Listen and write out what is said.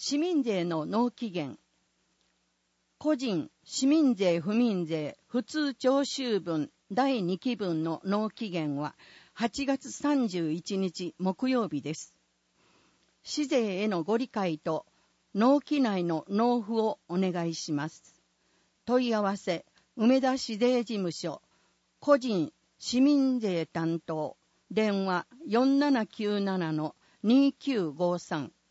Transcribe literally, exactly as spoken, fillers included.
市民税の納期限。個人、市民税、不民税、普通徴収分だいにきぶんの納期限ははちがつさんじゅういちにち木曜日です。市税へのご理解と納期内の納付をお願いします。問い合わせ、梅田市税事務所、個人、市民税担当、電話 よんななきゅうななのにきゅうごさん